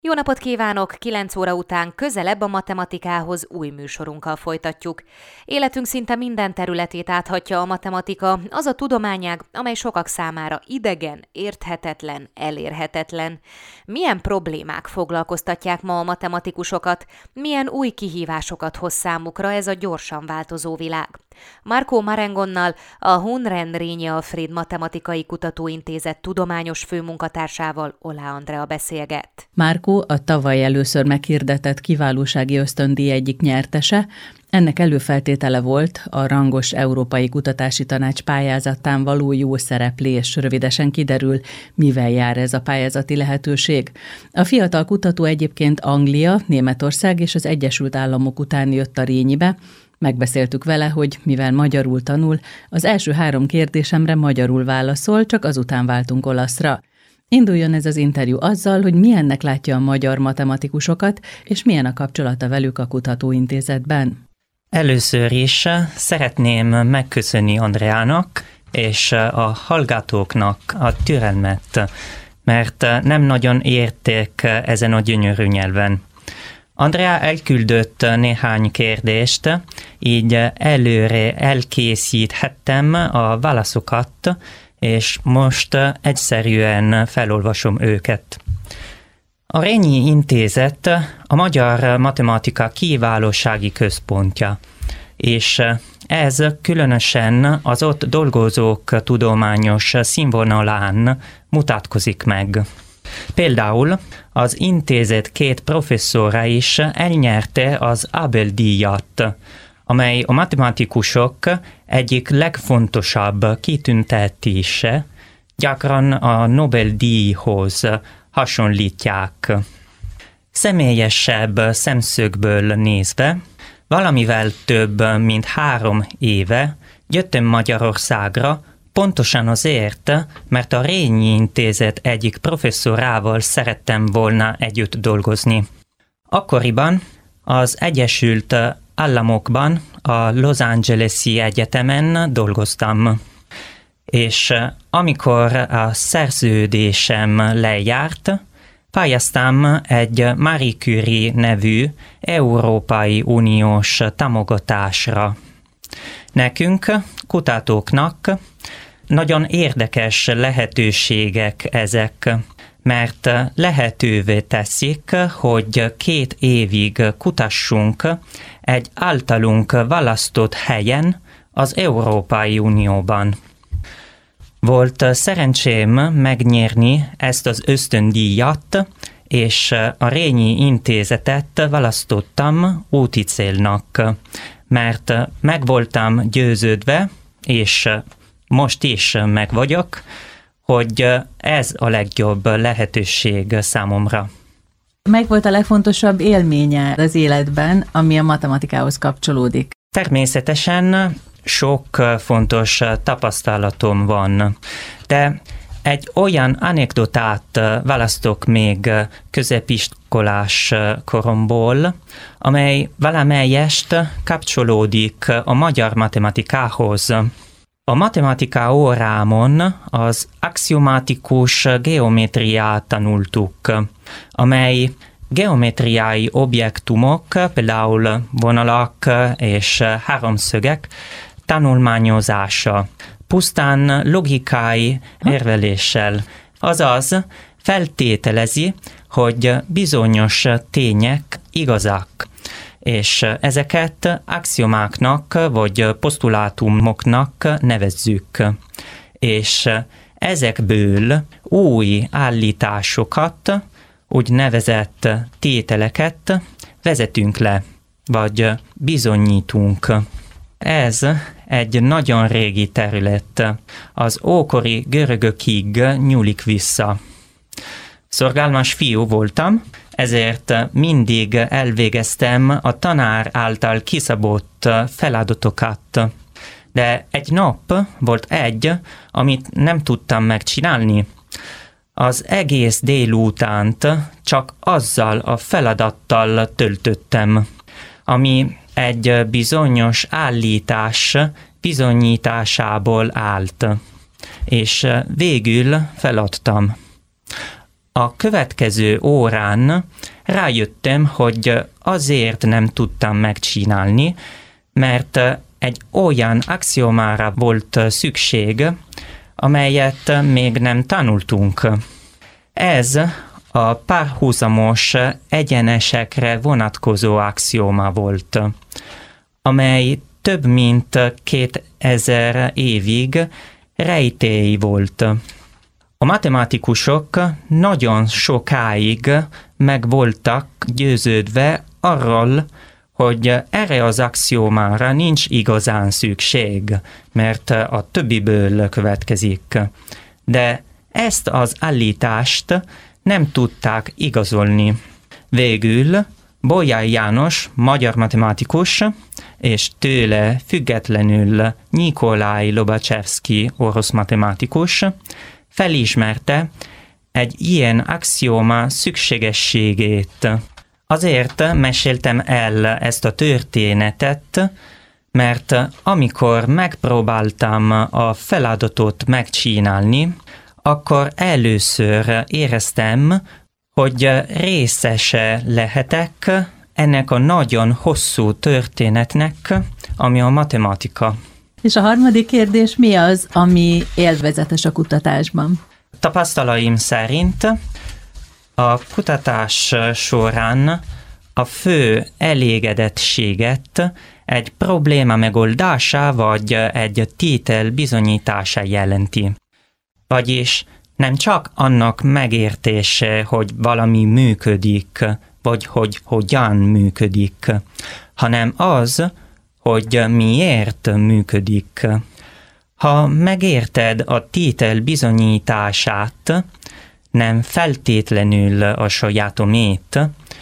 Jó napot kívánok! 9 óra után közelebb a matematikához új műsorunkkal folytatjuk. Életünk szinte minden területét áthatja a matematika, az a tudományág, amely sokak számára idegen, érthetetlen, elérhetetlen. Milyen problémák foglalkoztatják ma a matematikusokat? Milyen új kihívásokat hoz számukra ez a gyorsan változó világ? Marco Marengonnal, a Hunren Rényi Alfréd Matematikai Kutatóintézet tudományos főmunkatársával Oláh Andrea beszélget. Marco a tavaly először meghirdetett kiválósági ösztöndíj egyik nyertese. Ennek előfeltétele volt a rangos Európai Kutatási Tanács pályázatán való jó szereplés. Rövidesen kiderül, mivel jár ez a pályázati lehetőség. A fiatal kutató egyébként Anglia, Németország és az Egyesült Államok után jött a Rényibe. Megbeszéltük vele, hogy mivel magyarul tanul, az első 3 kérdésemre magyarul válaszol, csak azután váltunk olaszra. Induljon ez az interjú azzal, hogy milyennek látja a magyar matematikusokat, és milyen a kapcsolata velük a kutatóintézetben. Először is szeretném megköszönni Andreának és a hallgatóknak a türelmet, mert nem nagyon érték ezen a gyönyörű nyelven. Andrea elküldött néhány kérdést, így előre elkészíthettem a válaszokat, és most egyszerűen felolvasom őket. A Rényi Intézet a Magyar Matematika Kiválósági Központja, és ez különösen az ott dolgozók tudományos színvonalán mutatkozik meg. Például az intézet 2 professzora is elnyerte az Abel-díjat, amely a matematikusok egyik legfontosabb kitüntetése, gyakran a Nobel-díjhoz hasonlítják. Személyesebb szemszögből nézve, valamivel több mint 3 éve jöttem Magyarországra, pontosan azért, mert a Rényi Intézet egyik professzorával szerettem volna együtt dolgozni. Akkoriban az Egyesült Államokban, a Los Angeles-i Egyetemen dolgoztam, és amikor a szerződésem lejárt, pályáztam egy Marie Curie nevű Európai Uniós támogatásra. Nekünk, kutatóknak nagyon érdekes lehetőségek ezek, mert lehetővé teszik, hogy 2 évig kutassunk egy általunk választott helyen az Európai Unióban. Volt szerencsém megnyerni ezt az ösztöndíjat, és a Rényi Intézetet választottam úti célnak, mert meg voltam győződve, és most is meg vagyok, hogy ez a legjobb lehetőség számomra. Meg volt a legfontosabb élménye az életben, ami a matematikához kapcsolódik? Természetesen sok fontos tapasztalatom van, de egy olyan anekdotát választok még középiskolás koromból, amely valamelyest kapcsolódik a magyar matematikához. A matematika órámon az axiomatikus geometriát tanultuk, amely geometriai objektumok, például vonalak és háromszögek tanulmányozása, pusztán logikai érveléssel, azaz feltételezi, hogy bizonyos tények igazak, és ezeket axiomáknak vagy posztulátumoknak nevezzük. És ezekből új állításokat, úgynevezett tételeket vezetünk le, vagy bizonyítunk. Ez egy nagyon régi terület, az ókori görögökig nyúlik vissza. Szorgalmas fiú voltam, ezért mindig elvégeztem a tanár által kiszabott feladatokat. De egy nap volt egy, amit nem tudtam megcsinálni. Az egész délutánt csak azzal a feladattal töltöttem, ami egy bizonyos állítás bizonyításából állt, és végül feladtam. A következő órán rájöttem, hogy azért nem tudtam megcsinálni, mert egy olyan axiomára volt szükség, amelyet még nem tanultunk. Ez a párhuzamos egyenesekre vonatkozó axióma volt, amely több mint 2000 évig rejtély volt. A matematikusok nagyon sokáig meg voltak győződve arról, hogy erre az axiómára nincs igazán szükség, mert a többiből következik. De ezt az állítást nem tudták igazolni. Végül Bolyai János, magyar matematikus, és tőle függetlenül Nikolaj Lobaczewski, orosz matematikus, felismerte egy ilyen axióma szükségességét. Azért meséltem el ezt a történetet, mert amikor megpróbáltam a feladatot megcsinálni, akkor először éreztem, hogy részese lehetek ennek a nagyon hosszú történetnek, ami a matematika. És a harmadik kérdés, mi az, ami élvezetes a kutatásban? Tapasztalataim szerint a kutatás során a fő elégedettséget egy probléma megoldása vagy egy tétel bizonyítása jelenti. Vagyis nem csak annak megértése, hogy valami működik, vagy hogy hogyan működik, hanem az, hogy miért működik. Ha megérted a tétel bizonyítását, nem feltétlenül a sajátomét,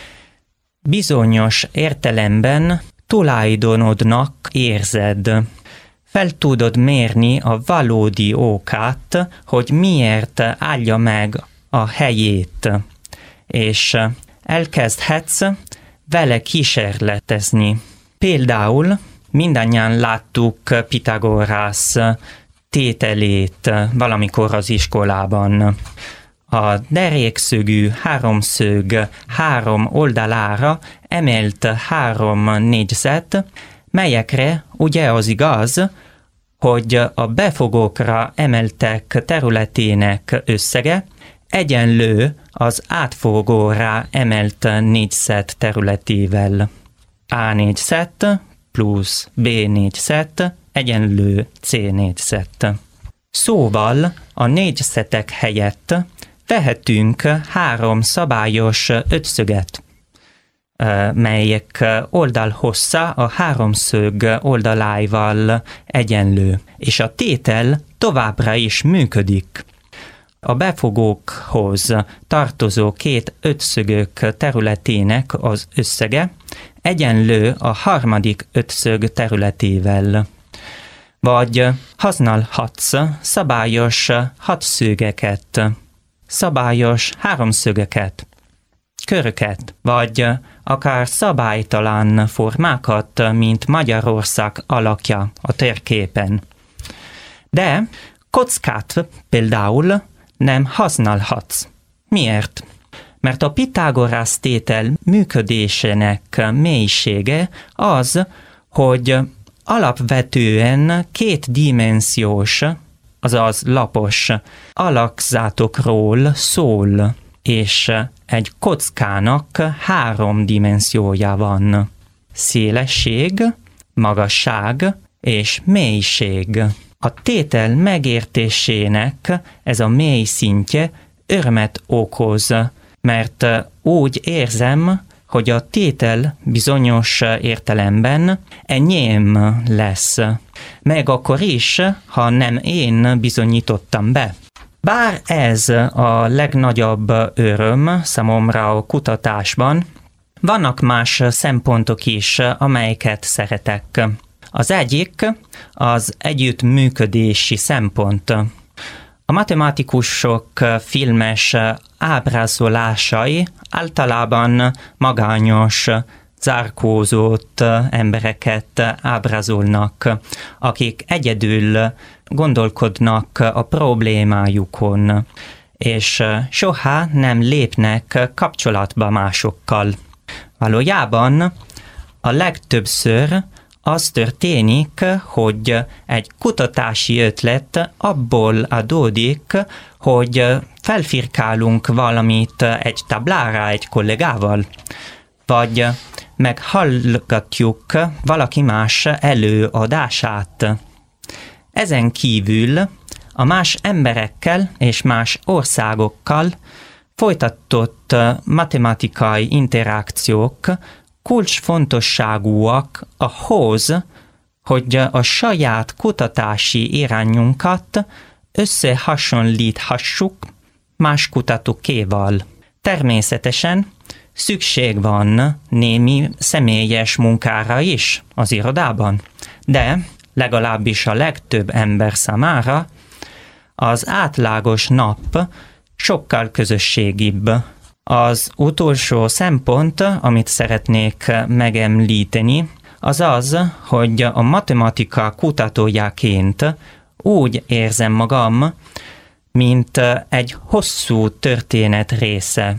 bizonyos értelemben tulajdonodnak érzed. Fel tudod mérni a valódi okát, hogy miért állja meg a helyét, és elkezdhetsz vele kísérletezni. Például mindannyian láttuk Pitagorasz tételét valamikor az iskolában. A derékszögű háromszög 3 oldalára emelt 3 négyzet, melyekre ugye az igaz, hogy a befogókra emeltek területének összege egyenlő az átfogóra emelt négyzet területével. A négyzet plusz B négyzet egyenlő C négyzet. Szóval a négyzetek helyett vehetünk 3 szabályos ötszöget, melyek oldalhossza a háromszög oldaláival egyenlő, és a tétel továbbra is működik. A befogókhoz tartozó 2 ötszögök területének az összege egyenlő a harmadik ötszög területével. Vagy használhatsz szabályos hatszögeket, szabályos háromszögeket, köröket, vagy akár szabálytalan formákat, mint Magyarország alakja a térképen. De kockát például nem használhatsz. Miért? Mert a Pitagorasz tétel működésének mélysége az, hogy alapvetően 2 dimenziós, azaz lapos alakzatokról szól, és egy kockának 3 dimenziója van. Szélesség, magasság és mélység. A tétel megértésének ez a mély szintje örömet okoz, mert úgy érzem, hogy a tétel bizonyos értelemben enyém lesz, meg akkor is, ha nem én bizonyítottam be. Bár ez a legnagyobb öröm számomra a kutatásban, vannak más szempontok is, amelyeket szeretek. Az egyik az együttműködési szempont. A matematikusok filmes ábrázolásai általában magányos, zárkózott embereket ábrázolnak, akik egyedül gondolkodnak a problémájukon, és soha nem lépnek kapcsolatba másokkal. Valójában a legtöbbször az történik, hogy egy kutatási ötlet abból adódik, hogy felfirkálunk valamit egy táblára egy kollégával, vagy meghallgatjuk valaki más előadását. Ezen kívül a más emberekkel és más országokkal folytatott matematikai interakciók kulcsfontosságúak ahhoz, hogy a saját kutatási irányunkat összehasonlíthassuk más kutatókéval. Természetesen szükség van némi személyes munkára is az irodában, de legalábbis a legtöbb ember számára az átlagos nap sokkal közösségibb. Az utolsó szempont, amit szeretnék megemlíteni, az az, hogy a matematika kutatójaként úgy érzem magam, mint egy hosszú történet része.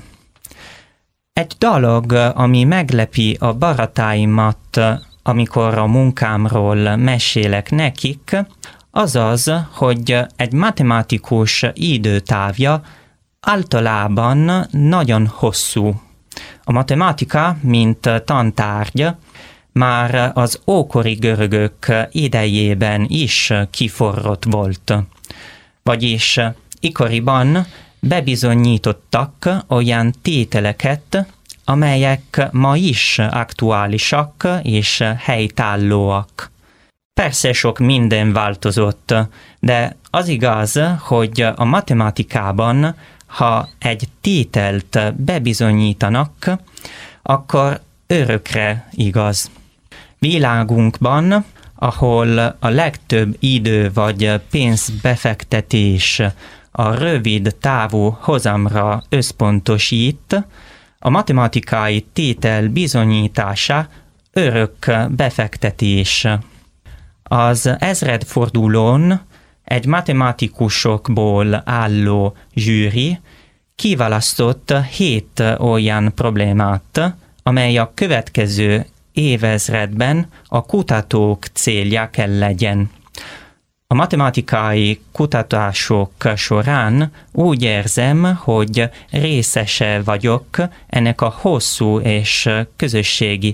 Egy dolog, ami meglepi a barátáimat, amikor a munkámról mesélek nekik, az az, hogy egy matematikus időtávja általában nagyon hosszú. A matematika, mint tantárgy, már az ókori görögök idejében is kiforrott volt. Vagyis ikkoriban bebizonyítottak olyan tételeket, amelyek ma is aktuálisak és helytállóak. Persze sok minden változott, de az igaz, hogy a matematikában, ha egy tételt bebizonyítanak, akkor örökre igaz. Világunkban, ahol a legtöbb idő vagy pénzbefektetés a rövid távú hozamra összpontosít, a matematikai tétel bizonyítása örök befektetés. Az ezredfordulón egy matematikusokból álló zsűri kiválasztott 7 olyan problémát, amely a következő évezredben a kutatók célja kell legyen. A matematikai kutatások során úgy érzem, hogy részese vagyok ennek a hosszú és közösségi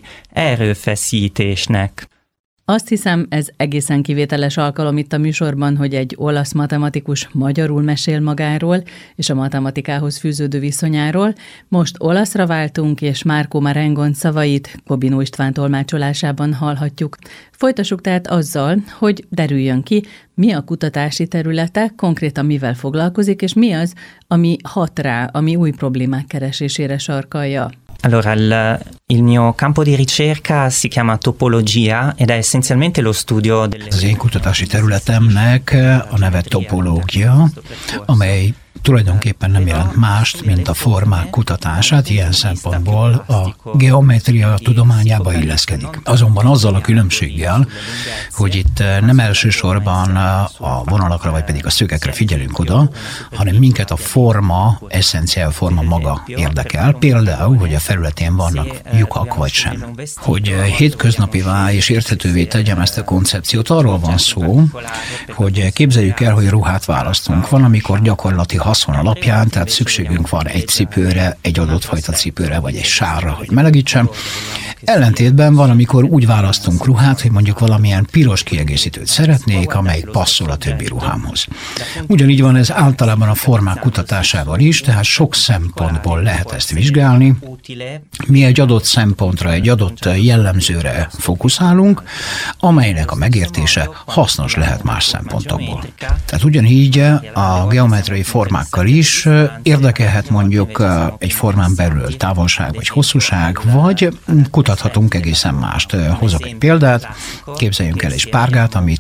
erőfeszítésnek. Azt hiszem, ez egészen kivételes alkalom itt a műsorban, hogy egy olasz matematikus magyarul mesél magáról és a matematikához fűződő viszonyáról. Most olaszra váltunk, és Marco Marengon szavait Kobinó István tolmácsolásában hallhatjuk. Folytassuk tehát azzal, hogy derüljön ki, mi a kutatási területe, konkrétan mivel foglalkozik, és mi az, ami hat rá, ami új problémák keresésére sarkalja. Allora, il mio campo di ricerca si chiama topologia ed è essenzialmente lo studio delle... Az én kutatási területemnek a neve topológia, amely tulajdonképpen nem jelent mást, mint a formák kutatását, ilyen szempontból a geometria tudományába illeszkedik. Azonban azzal a különbséggel, hogy itt nem elsősorban a vonalakra vagy pedig a szögekre figyelünk oda, hanem minket a forma, eszenciál forma maga érdekel, például, hogy a felületén vannak lyukak vagy sem. Hogy hétköznapivá és érthetővé tegyem ezt a koncepciót, arról van szó, hogy képzeljük el, hogy ruhát választunk. Van, amikor gyakorlati haszon alapján, tehát szükségünk van egy cipőre, egy adott fajta cipőre, vagy egy sárra, hogy melegítsem. Ellentétben van, amikor úgy választunk ruhát, hogy mondjuk valamilyen piros kiegészítőt szeretnék, amelyik passzol a többi ruhámhoz. Ugyanígy van ez általában a formák kutatásával is, tehát sok szempontból lehet ezt vizsgálni. Mi egy adott szempontra, egy adott jellemzőre fókuszálunk, amelynek a megértése hasznos lehet más szempontokból. Tehát ugyanígy a geometriai formákkal is érdekelhet mondjuk egy formán belül távolság vagy hosszúság, vagy kutathatunk egészen mást. Hozok egy példát, képzeljünk el egy spárgát, amit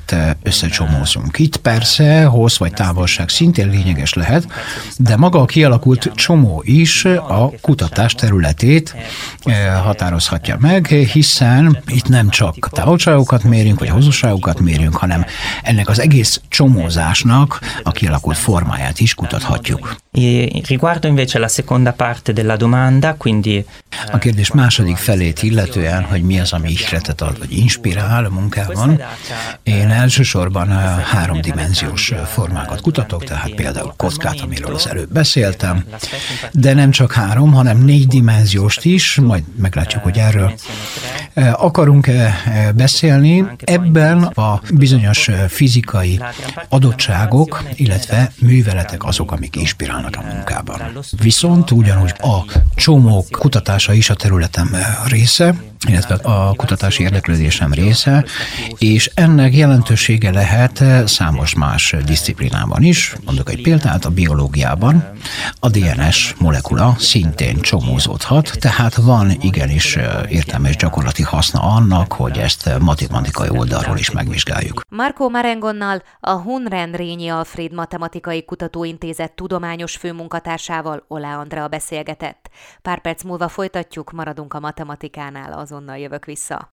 adatot összecsomózunk. Itt persze hossz vagy távolság szintén lényeges lehet, de maga a kialakult csomó is a kutatás területét határozhatja meg, hiszen itt nem csak távolságokat mérünk, vagy hosszúságokat mérünk, hanem ennek az egész csomózásnak a kialakult formáját is kutathatjuk. Riguardo invece la seconda parte della domanda, quindi a kérdés második felét illetően, hogy mi az, ami ihletet ad, vagy inspirál a munkában. Én elsősorban 3-dimenziós formákat kutatok, tehát például kockát, amiről az előbb beszéltem, de nem csak 3, hanem 4-dimenzióst is, majd meglátjuk, hogy erről akarunk beszélni. Ebben a bizonyos fizikai adottságok, illetve műveletek azok, amik inspirálnak a munkában. Viszont ugyanúgy a csomók kutatása is a területem része, illetve a kutatási érdeklődésem része, és ennek jelentősége lehet számos más disziplinában is. Mondok egy példát, a biológiában a DNS molekula szintén csomózódhat, tehát van igenis értelmes gyakorlati haszna annak, hogy ezt matematikai oldalról is megvizsgáljuk. Marco Marengonnal, a Hun-Rendrényi Alfréd Matematikai Kutatóintézet tudományos főmunkatársával Oláh Andrea beszélgetett. Pár perc múlva folytatjuk, maradunk a matematikánál, azonnal jövök vissza.